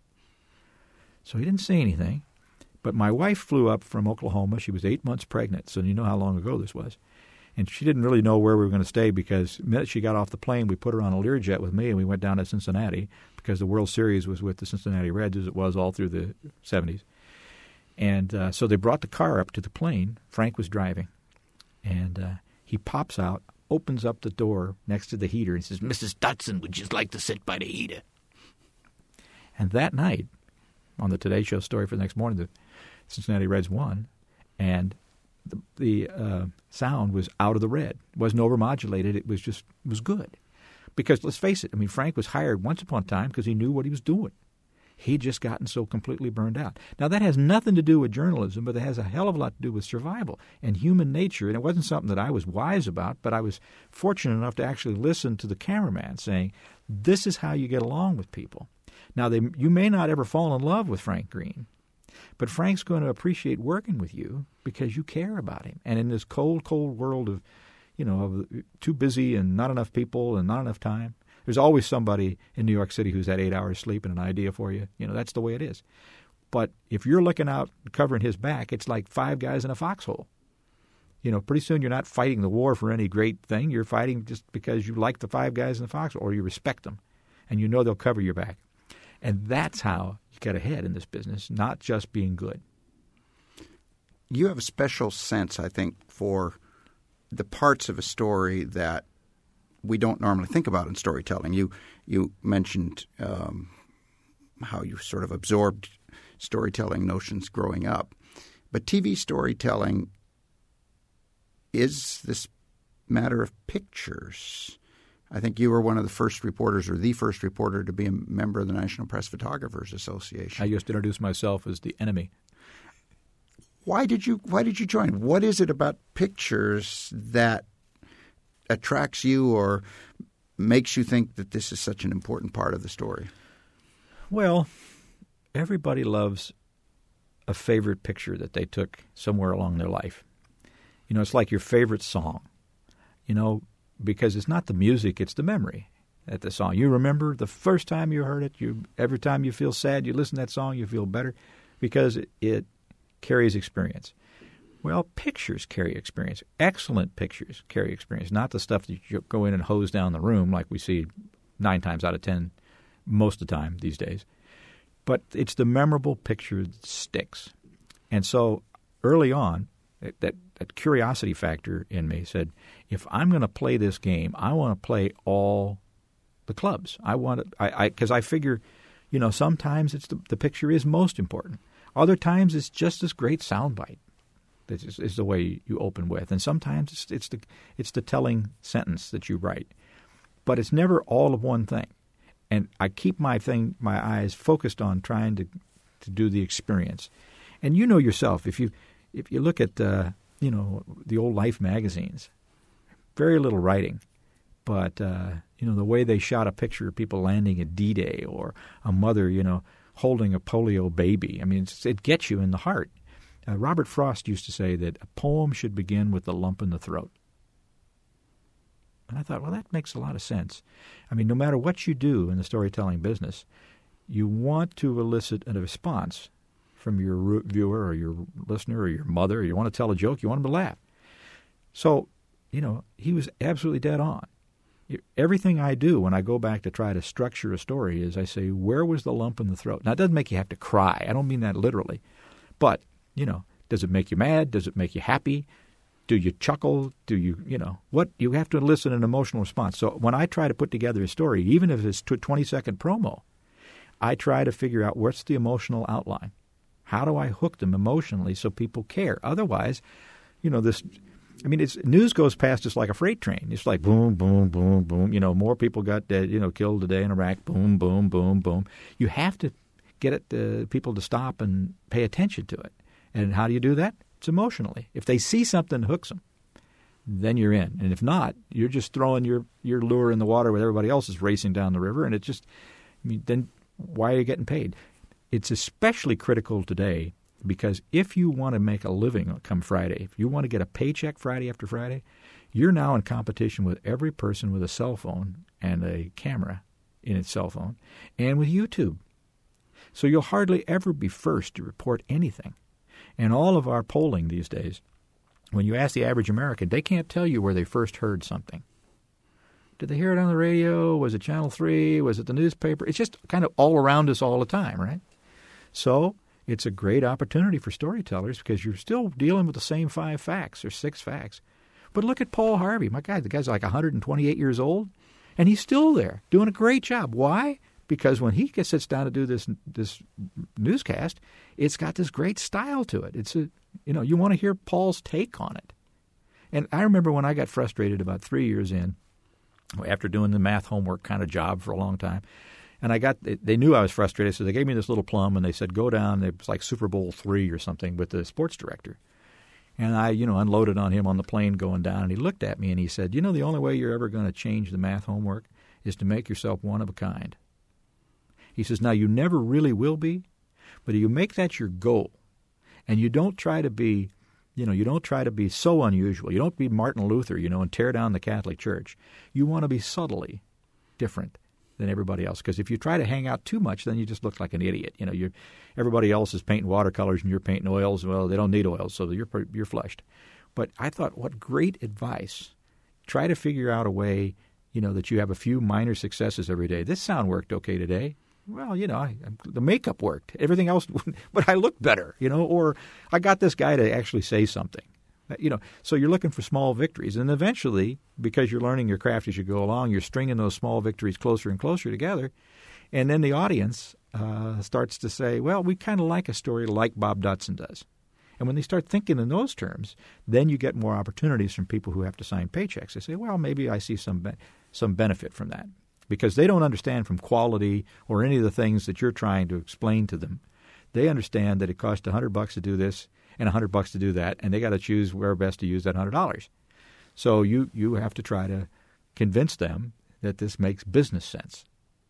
So he didn't say anything. But my wife flew up from Oklahoma. She was eight months pregnant, so you know how long ago this was. And she didn't really know where we were going to stay because the minute she got off the plane, we put her on a Learjet with me, and we went down to Cincinnati because the World Series was with the Cincinnati Reds, as it was all through the seventies. And uh, so they brought the car up to the plane. Frank was driving. And uh, he pops out, opens up the door next to the heater, and says, Missus Dotson would just like to sit by the heater. And that night, on the Today Show story for the next morning, the Cincinnati Reds won, and the, the uh, sound was out of the red. It wasn't overmodulated. It was just it was good. Because let's face it, I mean, Frank was hired once upon a time because he knew what he was doing. He'd just gotten so completely burned out. Now, that has nothing to do with journalism, but it has a hell of a lot to do with survival and human nature. And it wasn't something that I was wise about, but I was fortunate enough to actually listen to the cameraman saying, this is how you get along with people. Now, they, you may not ever fall in love with Frank Green, but Frank's going to appreciate working with you because you care about him. And in this cold, cold world of, you know, of too busy and not enough people and not enough time, there's always somebody in New York City who's had eight hours sleep and an idea for you. You know, that's the way it is. But if you're looking out covering his back, it's like five guys in a foxhole. You know, pretty soon you're not fighting the war for any great thing. You're fighting just because you like the five guys in the foxhole or you respect them and you know they'll cover your back. And that's how you get ahead in this business, not just being good. You have a special sense, I think, for the parts of a story that we don't normally think about in storytelling. You you mentioned um, how you sort of absorbed storytelling notions growing up. But T V storytelling is this matter of pictures. I think you were one of the first reporters or the first reporter to be a member of the National Press Photographers Association. I used to introduce myself as the enemy. Why did you why did you join? What is it about pictures that attracts you or makes you think that this is such an important part of the story? Well, everybody loves a favorite picture that they took somewhere along their life. You know, it's like your favorite song, you know, because it's not the music, it's the memory at the song. You remember the first time you heard it. You every time you feel sad, you listen to that song, you feel better because it, it carries experience. Well, pictures carry experience. Excellent pictures carry experience, not the stuff that you go in and hose down the room like we see nine times out of ten most of the time these days. But it's the memorable picture that sticks. And so early on, that, that curiosity factor in me said, if I'm going to play this game, I want to play all the clubs. I want to, I, I, because I figure, you know, sometimes it's the, the picture is most important. Other times it's just this great soundbite. That is, is the way you open with, and sometimes it's, it's the it's the telling sentence that you write, but it's never all of one thing. And I keep my thing, my eyes focused on trying to to do the experience. And you know yourself, if you if you look at uh, you know the old Life magazines, very little writing, but uh, you know the way they shot a picture of people landing at D-Day or a mother you know holding a polio baby. I mean, it's, it gets you in the heart. Uh, Robert Frost used to say that a poem should begin with the lump in the throat. And I thought, well, that makes a lot of sense. I mean, no matter what you do in the storytelling business, you want to elicit a response from your viewer or your listener or your mother. Or you want to tell a joke, you want them to laugh. So, you know, he was absolutely dead on. Everything I do when I go back to try to structure a story is I say, where was the lump in the throat? Now, it doesn't make you have to cry. I don't mean that literally. But you know, does it make you mad? Does it make you happy? Do you chuckle? Do you, you know, what? You have to elicit an emotional response. So when I try to put together a story, even if it's a twenty-second promo, I try to figure out what's the emotional outline. How do I hook them emotionally so people care? Otherwise, you know, this, I mean, it's news goes past us like a freight train. It's like boom, boom, boom, boom. You know, more people got dead, you know, killed today in Iraq. Boom, boom, boom, boom. You have to get it, uh, people to stop and pay attention to it. And how do you do that? It's emotionally. If they see something that hooks them, then you're in. And if not, you're just throwing your, your lure in the water where everybody else is racing down the river. And it just, I mean, then why are you getting paid? It's especially critical today because if you want to make a living come Friday, if you want to get a paycheck Friday after Friday, you're now in competition with every person with a cell phone and a camera in its cell phone and with YouTube. So you'll hardly ever be first to report anything. And all of our polling these days, when you ask the average American, they can't tell you where they first heard something. Did they hear it on the radio? Was it Channel three? Was it the newspaper? It's just kind of all around us all the time, right? So it's a great opportunity for storytellers because you're still dealing with the same five facts or six facts. But look at Paul Harvey. My God, the guy's like one hundred twenty-eight years old, and he's still there doing a great job. Why? Because when he gets, sits down to do this this newscast, it's got this great style to it. It's a, you know, you want to hear Paul's take on it. And I remember when I got frustrated about three years in, after doing the math homework kind of job for a long time, And I got they knew I was frustrated, so they gave me this little plum, and they said, go down. It was like Super Bowl three or something with the sports director. And I, you know, unloaded on him on the plane going down, and he looked at me and he said, you know, the only way you're ever going to change the math homework is to make yourself one of a kind. He says, now, you never really will be, but you make that your goal, and you don't try to be, you know, you don't try to be so unusual. You don't be Martin Luther, you know, and tear down the Catholic Church. You want to be subtly different than everybody else. Because if you try to hang out too much, then you just look like an idiot. You know, you're, everybody else is painting watercolors and you're painting oils. Well, they don't need oils, so you're you're flushed. But I thought, what great advice. Try to figure out a way, you know, that you have a few minor successes every day. This sound worked okay today. Well, you know, I, the makeup worked. Everything else, but I looked better, you know, or I got this guy to actually say something. You know, so you're looking for small victories. And eventually, because you're learning your craft as you go along, you're stringing those small victories closer and closer together. And then the audience uh, starts to say, well, we kind of like a story like Bob Dutson does. And when they start thinking in those terms, then you get more opportunities from people who have to sign paychecks. They say, well, maybe I see some be- some benefit from that. Because they don't understand from quality or any of the things that you're trying to explain to them. They understand that it costs a hundred bucks to do this and a hundred bucks to do that, and they got to choose where best to use that hundred dollars. So you you have to try to convince them that this makes business sense.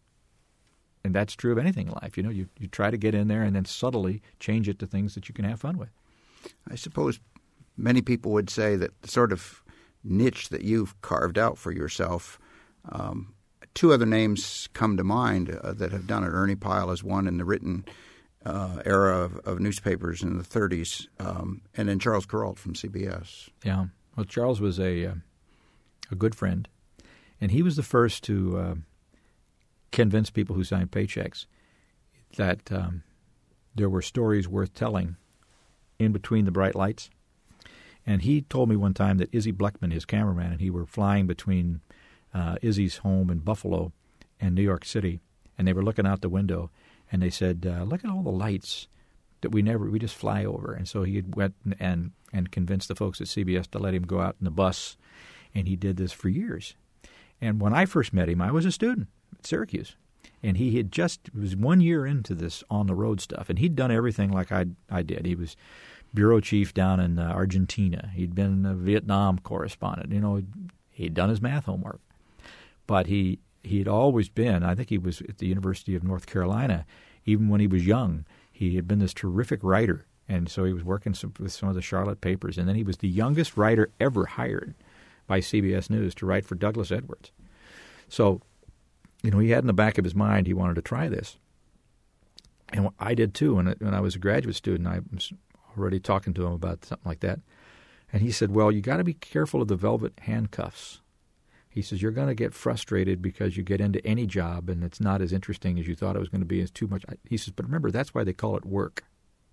And that's true of anything in life. You know, you, you try to get in there and then subtly change it to things that you can have fun with. I suppose many people would say that the sort of niche that you've carved out for yourself, um, two other names come to mind uh, that have done it. Ernie Pyle is one in the written uh, era of, of newspapers in the thirties, um, and then Charles Kuralt from C B S. Yeah. Well, Charles was a uh, a good friend, and he was the first to uh, convince people who signed paychecks that um, there were stories worth telling in between the bright lights. And he told me one time that Izzy Bleckman, his cameraman, and he were flying between uh, Izzy's home in Buffalo and New York City, and they were looking out the window, and they said, uh, look at all the lights that we never, we just fly over. And so he went and, and convinced the folks at C B S to let him go out in the bus, and he did this for years. And when I first met him, I was a student at Syracuse, and he had just, it was one year into this on-the-road stuff, and he'd done everything like I, I did. He was bureau chief down in uh, Argentina. He'd been a Vietnam correspondent. You know, he'd done his math homework. But he he had always been, I think he was at the University of North Carolina, even when he was young. He had been this terrific writer, and so he was working some, with some of the Charlotte papers. And then he was the youngest writer ever hired by C B S News to write for Douglas Edwards. So, you know, he had in the back of his mind he wanted to try this. And I did too. When, when I was a graduate student, I was already talking to him about something like that. And he said, well, you got to be careful of the velvet handcuffs. He says, you're going to get frustrated because you get into any job and it's not as interesting as you thought it was going to be. It's too much. He says, but remember, that's why they call it work.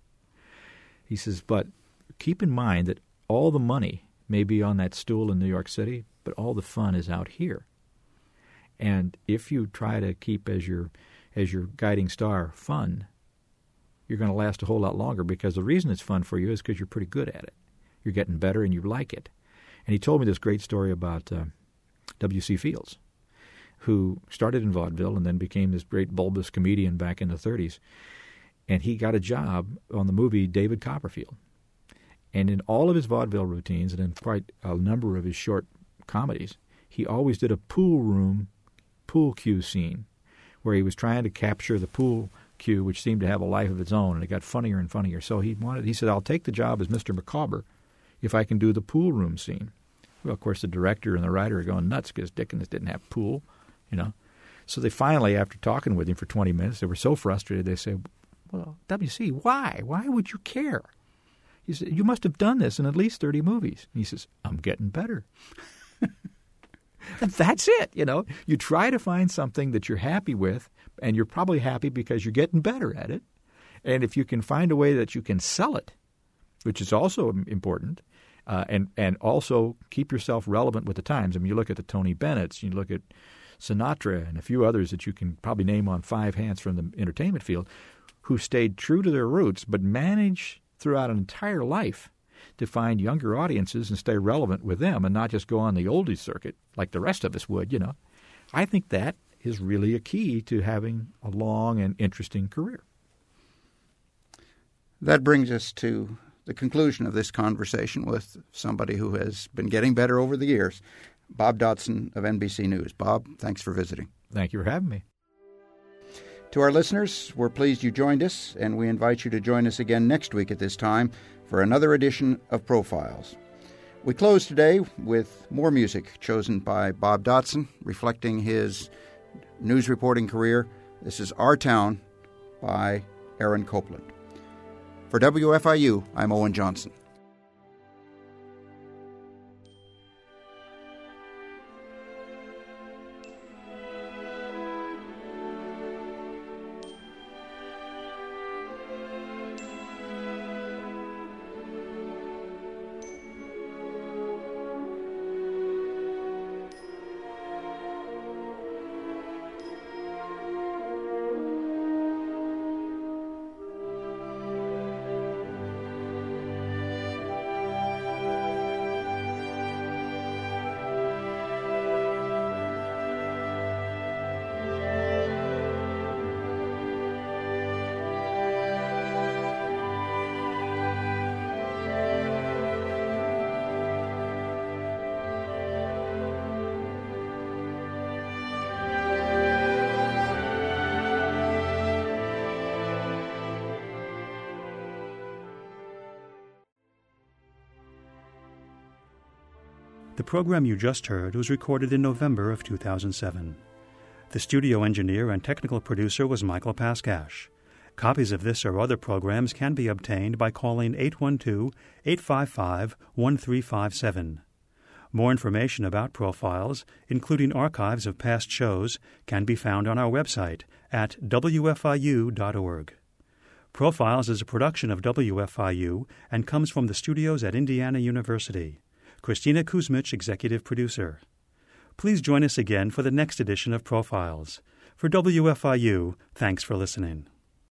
He says, but keep in mind that all the money may be on that stool in New York City, but all the fun is out here. And if you try to keep as your as your guiding star fun, you're going to last a whole lot longer, because the reason it's fun for you is because you're pretty good at it. You're getting better and you like it. And he told me this great story about uh, W C Fields, who started in vaudeville and then became this great bulbous comedian back in the thirties. And he got a job on the movie David Copperfield. And in all of his vaudeville routines and in quite a number of his short comedies, he always did a pool room, pool cue scene where he was trying to capture the pool cue, which seemed to have a life of its own, and it got funnier and funnier. So he wanted, he said, I'll take the job as Mister Micawber if I can do the pool room scene. Well, of course, the director and the writer are going nuts because Dickens didn't have pool, you know. So they finally, after talking with him for twenty minutes, they were so frustrated, they said, well, W C, why? Why would you care? He said, you must have done this in at least thirty movies. And he says, I'm getting better. And that's it, you know. You try to find something that you're happy with, and you're probably happy because you're getting better at it. And if you can find a way that you can sell it, which is also important, uh, and, and also keep yourself relevant with the times. I mean, you look at the Tony Bennett's, you look at Sinatra and a few others that you can probably name on five hands from the entertainment field, who stayed true to their roots but managed throughout an entire life to find younger audiences and stay relevant with them and not just go on the oldies circuit like the rest of us would, you know. I think that is really a key to having a long and interesting career. That brings us to the conclusion of this conversation with somebody who has been getting better over the years, Bob Dotson of N B C News. Bob, thanks for visiting. Thank you for having me. To our listeners, we're pleased you joined us, and we invite you to join us again next week at this time for another edition of Profiles. We close today with more music chosen by Bob Dotson, reflecting his news reporting career. This is Our Town by Aaron Copland. For W F I U, I'm Owen Johnson. The program you just heard was recorded in November of two thousand seven. The studio engineer and technical producer was Michael Paskash. Copies of this or other programs can be obtained by calling eight one two, eight five five, one three five seven. More information about Profiles, including archives of past shows, can be found on our website at w f i u dot org. Profiles is a production of W F I U and comes from the studios at Indiana University. Christina Kuzmich, executive producer. Please join us again for the next edition of Profiles. For W F I U, thanks for listening.